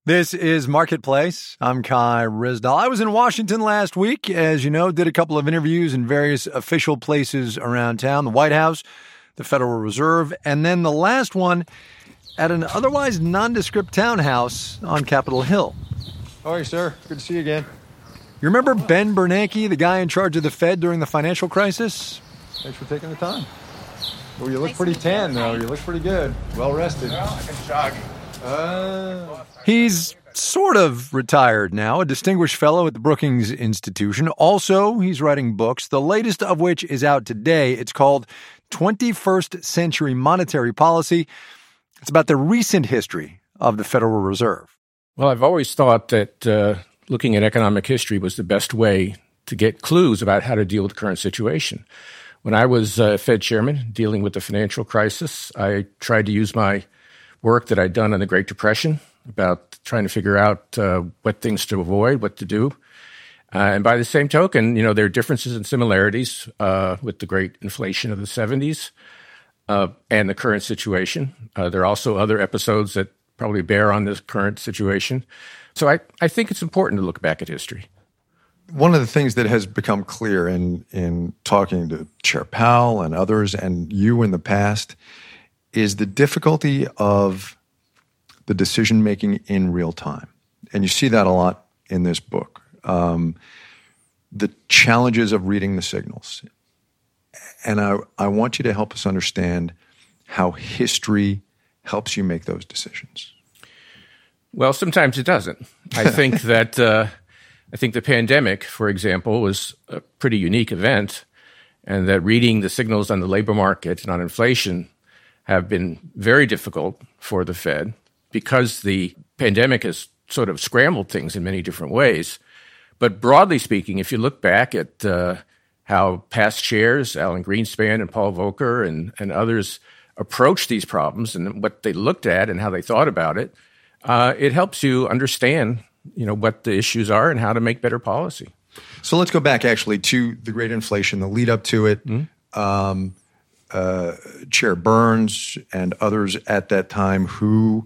This is Marketplace. I'm Kai Ryssdal. I was in Washington last week, as you know, did a couple of interviews in various official places around town, the White House, the Federal Reserve, and then the last one at an otherwise nondescript townhouse on Capitol Hill. How are you, sir? Good to see you again. You remember Ben Bernanke, the guy in charge of the Fed during the financial crisis? Thanks for taking the time. Well, you look pretty tan, though. You look pretty good. Well rested. Well, I can jog. He's sort of retired now, a distinguished fellow at the Brookings Institution. Also, he's writing books, the latest of which is out today. It's called 21st Century Monetary Policy. It's about the recent history of the Federal Reserve. Well, I've always thought that looking at economic history was the best way to get clues about how to deal with the current situation. When I was Fed chairman dealing with the financial crisis, I tried to use my work that I'd done on the Great Depression about trying to figure out what things to avoid, what to do. And by the same token, there are differences and similarities with the great inflation of the 70s and the current situation. There are also other episodes that probably bear on this current situation. So I think it's important to look back at history. One of the things that has become clear in talking to Chair Powell and others and you in the past is the difficulty of the decision-making in real time. And you see that a lot in this book. The challenges of reading the signals. And I want you to help us understand how history helps you make those decisions. Well, sometimes it doesn't. I think that the pandemic, for example, was a pretty unique event, and that reading the signals on the labor market and on inflation have been very difficult for the Fed because the pandemic has sort of scrambled things in many different ways. But broadly speaking, if you look back at how past chairs, Alan Greenspan and Paul Volcker and others approached these problems and what they looked at and how they thought about it, it helps you understand, what the issues are and how to make better policy. So let's go back actually to the great inflation, the lead up to it. Mm-hmm. Chair Burns and others at that time who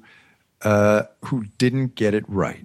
didn't get it right.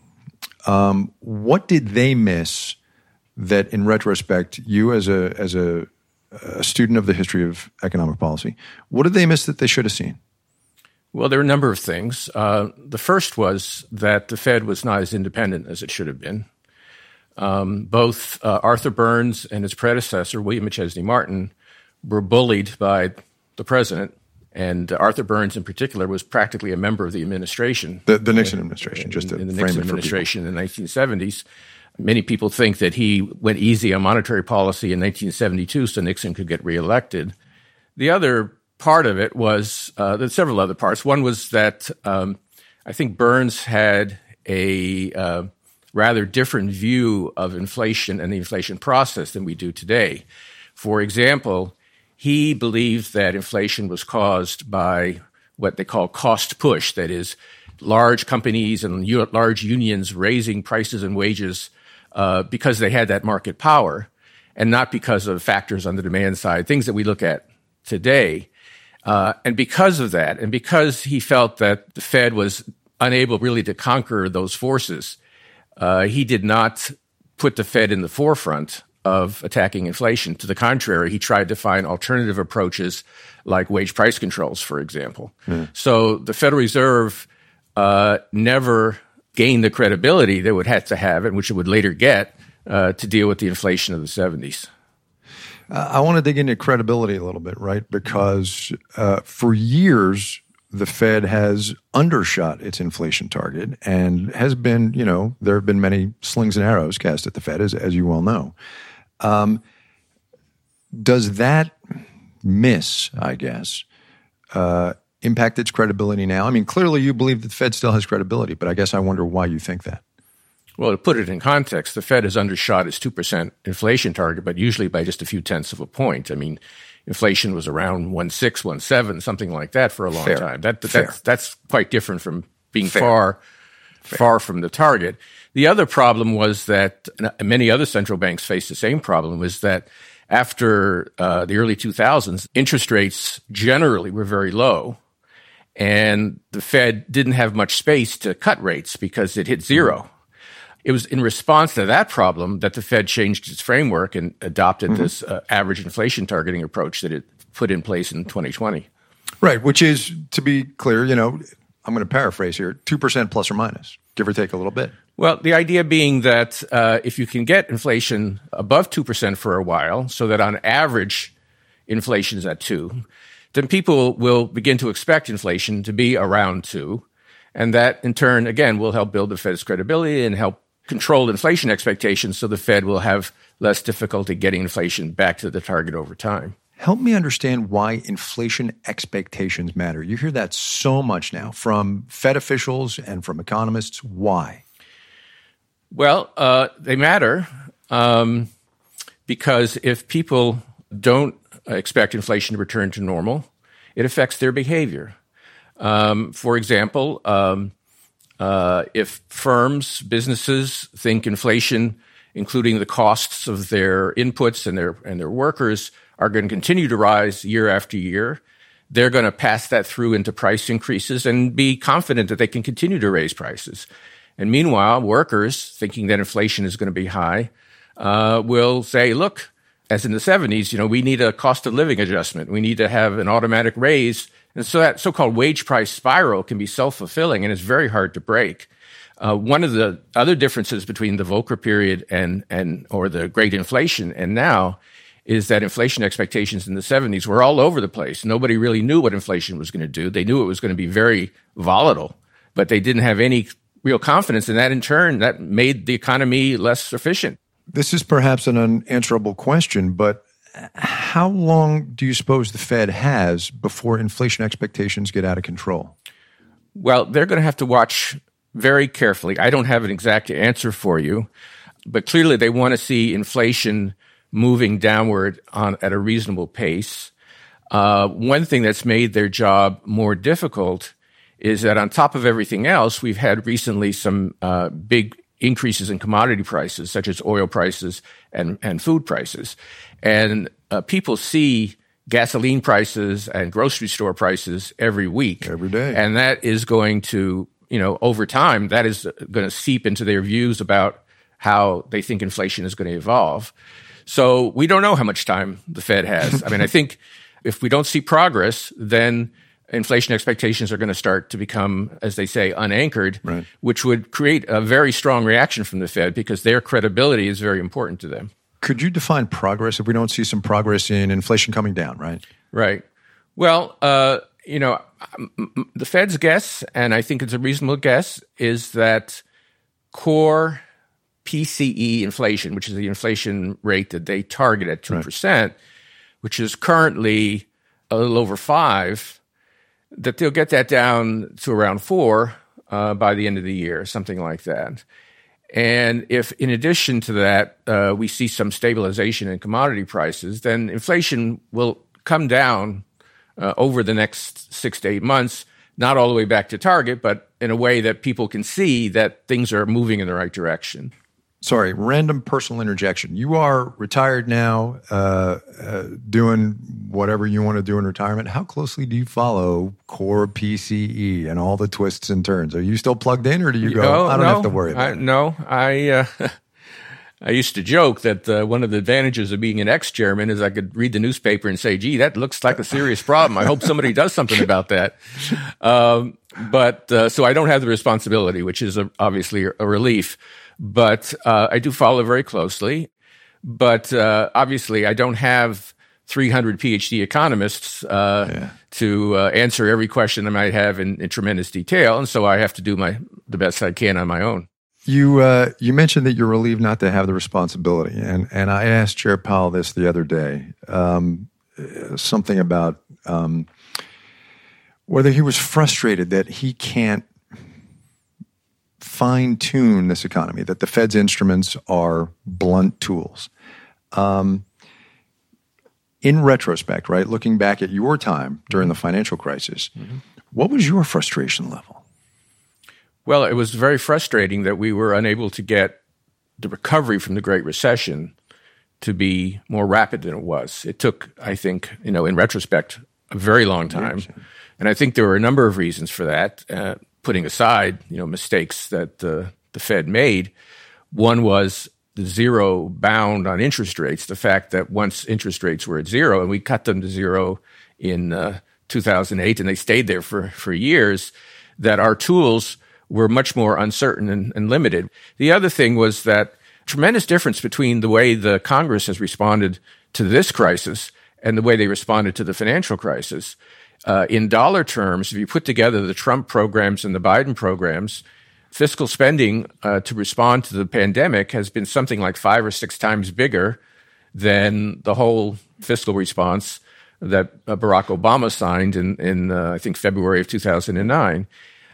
What did they miss that, in retrospect, you as a student of the history of economic policy, what did they miss that they should have seen? Well, there are a number of things. The first was that the Fed was not as independent as it should have been. Both Arthur Burns and his predecessor, William McChesney Martin, were bullied by the president, and Arthur Burns in particular was practically a member of the administration. The Nixon administration, just to in the frame Nixon it for administration in the 1970s. Many people think that he went easy on monetary policy in 1972 so Nixon could get reelected. The other part of it was, there's several other parts. One was that I think Burns had a rather different view of inflation and the inflation process than we do today. For example, he believed that inflation was caused by what they call cost push, that is, large companies and large unions raising prices and wages because they had that market power and not because of factors on the demand side, things that we look at today. And because of that, and because he felt that the Fed was unable really to conquer those forces, he did not put the Fed in the forefront of attacking inflation. To the contrary, he tried to find alternative approaches like wage price controls, for example. So the Federal Reserve never gained the credibility that it would have to have, and which it would later get, to deal with the inflation of the 70s. I want to dig into credibility a little bit, right? Because for years, the Fed has undershot its inflation target and has been, there have been many slings and arrows cast at the Fed, as you well know. Does that miss, I guess, impact its credibility now? I mean, clearly you believe that the Fed still has credibility, but I guess I wonder why you think that. Well, to put it in context, the Fed has undershot its 2% inflation target, but usually by just a few tenths of a point. I mean, inflation was around 1.6, 1.7, something like that for a long time. That's quite different from being far from the target. The other problem was that many other central banks faced the same problem, was that after the early 2000s, interest rates generally were very low. and the Fed didn't have much space to cut rates because it hit zero. It was in response to that problem that the Fed changed its framework and adopted this average inflation targeting approach that it put in place in 2020. Right, which is, to be clear, I'm going to paraphrase here, 2% plus or minus, give or take a little bit. Well, the idea being that if you can get inflation above 2% for a while, so that on average inflation is at 2%, then people will begin to expect inflation to be around 2%. And that, in turn, again, will help build the Fed's credibility and help control inflation expectations so the Fed will have less difficulty getting inflation back to the target over time. Help me understand why inflation expectations matter. You hear that so much now from Fed officials and from economists. Why? Well, they matter because if people don't expect inflation to return to normal, it affects their behavior. For example, if firms, businesses think inflation, including the costs of their inputs and their workers, are going to continue to rise year after year, they're going to pass that through into price increases and be confident that they can continue to raise prices. And meanwhile, workers, thinking that inflation is going to be high, will say, look, as in the 70s, we need a cost of living adjustment. We need to have an automatic raise. And so that so-called wage price spiral can be self-fulfilling and it's very hard to break. One of the other differences between the Volcker period or the Great Inflation and now is that inflation expectations in the 70s were all over the place. Nobody really knew what inflation was going to do. They knew it was going to be very volatile, but they didn't have any real confidence. And that, in turn, that made the economy less efficient. This is perhaps an unanswerable question, but how long do you suppose the Fed has before inflation expectations get out of control? Well, they're going to have to watch very carefully. I don't have an exact answer for you, but clearly they want to see inflation moving downward at a reasonable pace. One thing that's made their job more difficult is that on top of everything else, we've had recently some big increases in commodity prices, such as oil prices and food prices. And people see gasoline prices and grocery store prices every week. Every day. And that is going to, over time, that is going to seep into their views about how they think inflation is going to evolve. So we don't know how much time the Fed has. I mean, I think if we don't see progress, then inflation expectations are going to start to become, as they say, unanchored, right, which would create a very strong reaction from the Fed because their credibility is very important to them. Could you define progress if we don't see some progress in inflation coming down, right? Right. Well, the Fed's guess, and I think it's a reasonable guess, is that core PCE inflation, which is the inflation rate that they target at 2%, right, which is currently a little over 5%, that they'll get that down to around 4% by the end of the year, something like that. And if, in addition to that, we see some stabilization in commodity prices, then inflation will come down over the next 6 to 8 months, not all the way back to target, but in a way that people can see that things are moving in the right direction. Sorry, random personal interjection. You are retired now, doing whatever you want to do in retirement. How closely do you follow core PCE and all the twists and turns? Are you still plugged in, or do you go, I don't have to worry about it? I used to joke that one of the advantages of being an ex-chairman is I could read the newspaper and say, gee, that looks like a serious problem. I hope somebody does something about that. So I don't have the responsibility, which is obviously a relief. But I do follow very closely. But obviously, I don't have 300 PhD economists to answer every question I might have in tremendous detail, and so I have to do the best I can on my own. You mentioned that you're relieved not to have the responsibility, and I asked Chair Powell this the other day, something about whether he was frustrated that he can't fine-tune this economy, that the Fed's instruments are blunt tools. In retrospect, right, looking back at your time during the financial crisis, what was your frustration level? Well, it was very frustrating that we were unable to get the recovery from the Great Recession to be more rapid than it was. It took, I think, in retrospect, a very long time And I think there were a number of reasons for that, putting aside, mistakes that the Fed made. One was the zero bound on interest rates, the fact that once interest rates were at zero, and we cut them to zero in 2008, and they stayed there for years, that our tools were much more uncertain and limited. The other thing was that tremendous difference between the way the Congress has responded to this crisis and the way they responded to the financial crisis. In dollar terms, if you put together the Trump programs and the Biden programs, fiscal spending to respond to the pandemic has been something like 5 or 6 times bigger than the whole fiscal response that Barack Obama signed in I think, February of 2009.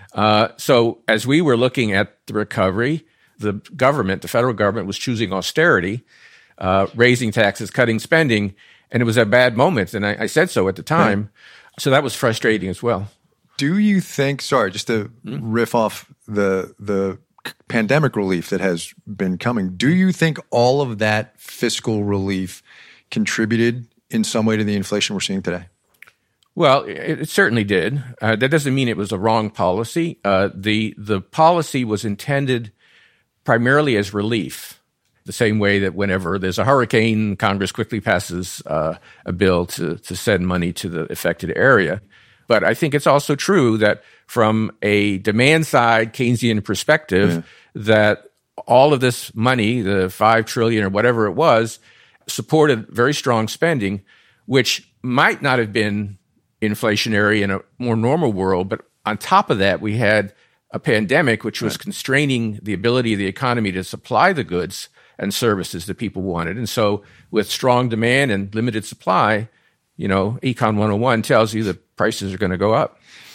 So as we were looking at the recovery, the federal government was choosing austerity, raising taxes, cutting spending, and it was a bad moment. And I said so at the time. Right. So that was frustrating as well. Do you think, sorry, just to riff off the pandemic relief that has been coming, do you think all of that fiscal relief contributed in some way to the inflation we're seeing today? Well, it certainly did. That doesn't mean it was a wrong policy. The policy was intended primarily as relief, the same way that whenever there's a hurricane, Congress quickly passes a bill to send money to the affected area. But I think it's also true that from a demand side Keynesian perspective, that all of this money, the $5 trillion or whatever it was, supported very strong spending, which might not have been inflationary in a more normal world. But on top of that, we had a pandemic, which was constraining the ability of the economy to supply the goods and services that people wanted. And so with strong demand and limited supply, Econ 101 tells you that prices are going to go up.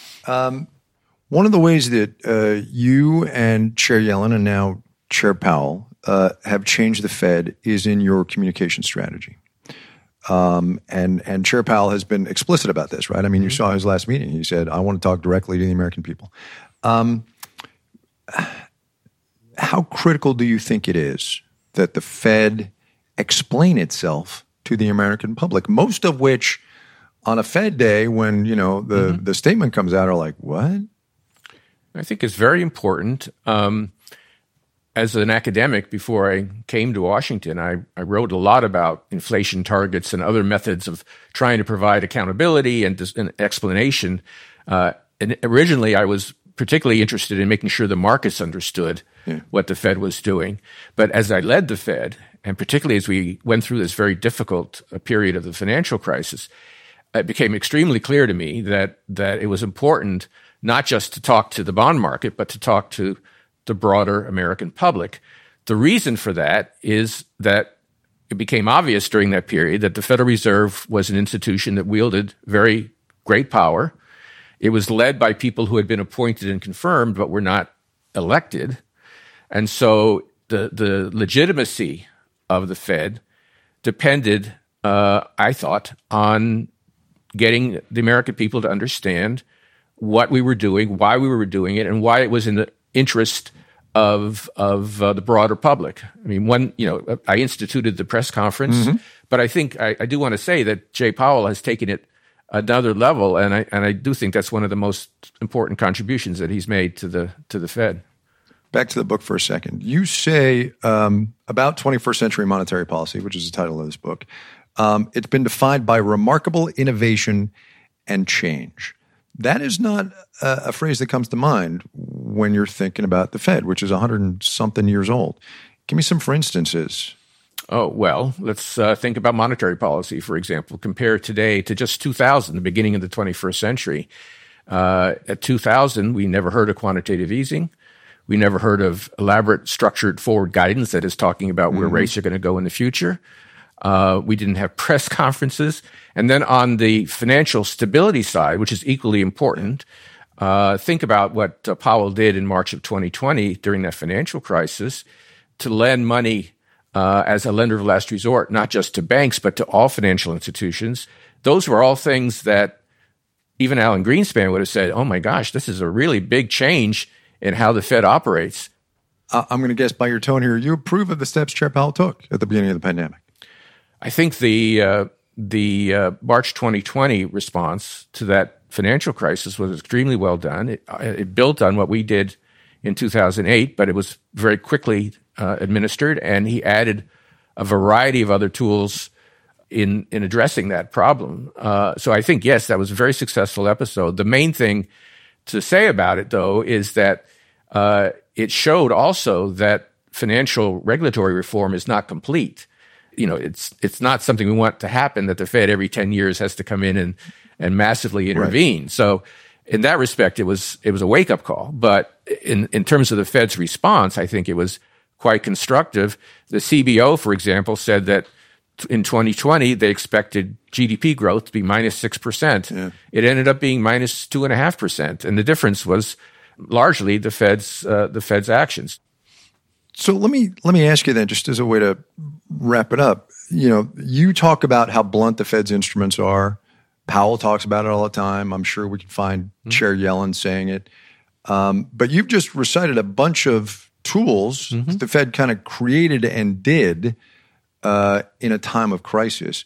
One of the ways that you and Chair Yellen and now Chair Powell have changed the Fed is in your communication strategy. And Chair Powell has been explicit about this, right? I mean, you saw his last meeting. He said, I want to talk directly to the American people. How critical do you think it is that the Fed explain itself to the American public, most of which on a Fed day when, the statement comes out are like, what? I think it's very important. As an academic, before I came to Washington, I wrote a lot about inflation targets and other methods of trying to provide accountability and an explanation. And originally, I was particularly interested in making sure the markets understood what the Fed was doing. But as I led the Fed, and particularly as we went through this very difficult period of the financial crisis, it became extremely clear to me that it was important not just to talk to the bond market, but to talk to the broader American public. The reason for that is that it became obvious during that period that the Federal Reserve was an institution that wielded very great power. It was led by people who had been appointed and confirmed, but were not elected. And so the legitimacy of the Fed depended, I thought, on getting the American people to understand what we were doing, why we were doing it, and why it was in the interest of the broader public. I mean, I instituted the press conference, but I think I do want to say that Jay Powell has taken it another level, and I do think that's one of the most important contributions that he's made to the Fed. Back to the book for a second. You say about 21st century monetary policy, which is the title of this book, it's been defined by remarkable innovation and change. That is not a phrase that comes to mind when you're thinking about the Fed, which is 100-something years old. Give me some for instances. Oh, well, let's think about monetary policy, for example. Compare today to just 2000, the beginning of the 21st century. At 2000, we never heard of quantitative easing. We never heard of elaborate structured forward guidance that is talking about where rates are going to go in the future. We didn't have press conferences. And then on the financial stability side, which is equally important, think about what Powell did in March of 2020 during that financial crisis to lend money as a lender of last resort, not just to banks, but to all financial institutions. Those were all things that even Alan Greenspan would have said, oh my gosh, this is a really big change in how the Fed operates. I'm going to guess by your tone here, you approve of the steps Chair Powell took at the beginning of the pandemic. I think the March 2020 response to that financial crisis was extremely well done. It built on what we did in 2008, but it was very quickly administered, and he added a variety of other tools in addressing that problem. So I think, yes, that was a very successful episode. The main thing to say about it, though, is that it showed also that financial regulatory reform is not complete. You know, it's not something we want to happen, that the Fed every 10 years has to come in and massively intervene. Right. So in that respect, it was a wake-up call. But in terms of the Fed's response, I think it was quite constructive. The CBO, for example, said that in 2020, they expected GDP growth to be minus 6%. Yeah. It ended up being minus 2.5%. And the difference was largely the Fed's actions. So let me ask you then, just as a way to wrap it up. You know, you talk about how blunt the Fed's instruments are. Powell talks about it all the time. I'm sure we can find Chair Yellen saying it. But you've just recited a bunch of tools that the Fed kind of created and did in a time of crisis.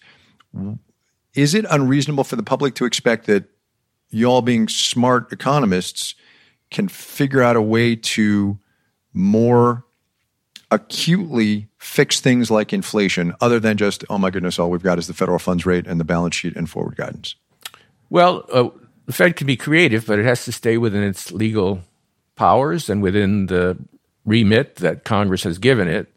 Is it unreasonable for the public to expect that y'all, being smart economists, can figure out a way to more acutely fix things like inflation, other than just, oh my goodness, all we've got is the federal funds rate and the balance sheet and forward guidance? Well, the Fed can be creative, but it has to stay within its legal powers and within the remit that Congress has given it.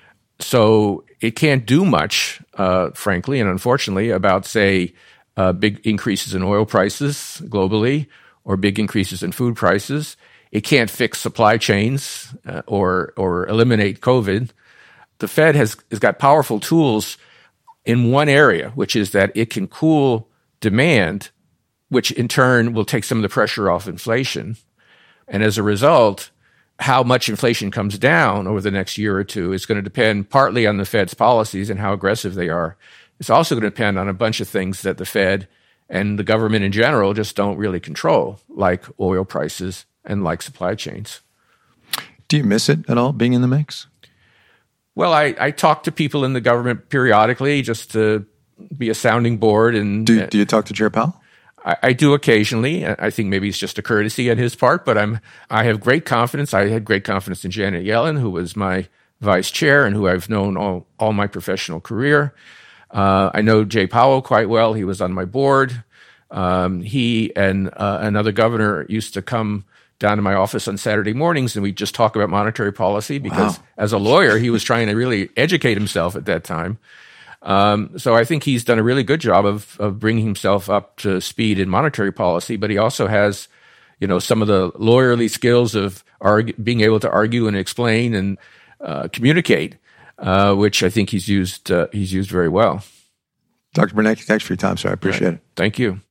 So it can't do much, frankly and unfortunately, about, say, big increases in oil prices globally or big increases in food prices. It can't fix supply chains or eliminate COVID. The Fed has got powerful tools in one area, which is that it can cool demand, which in turn will take some of the pressure off inflation. And as a result, how much inflation comes down over the next year or two is going to depend partly on the Fed's policies and how aggressive they are. It's also going to depend on a bunch of things that the Fed and the government in general just don't really control, like oil prices and like supply chains. Do you miss it at all, being in the mix? Well, I talk to people in the government periodically just to be a sounding board. And do you talk to Chair Powell? I do occasionally. I think maybe it's just a courtesy on his part, but I have great confidence. I had great confidence in Janet Yellen, who was my vice chair and who I've known all my professional career. I know Jay Powell quite well. He was on my board. He and another governor used to come down to my office on Saturday mornings, and we just talk about monetary policy because as a lawyer, he was trying to really educate himself at that time. So I think he's done a really good job of bringing himself up to speed in monetary policy, but he also has, some of the lawyerly skills of being able to argue and explain and communicate, which I think he's used very well. Dr. Bernanke, thanks for your time, sir. I appreciate it. Thank you.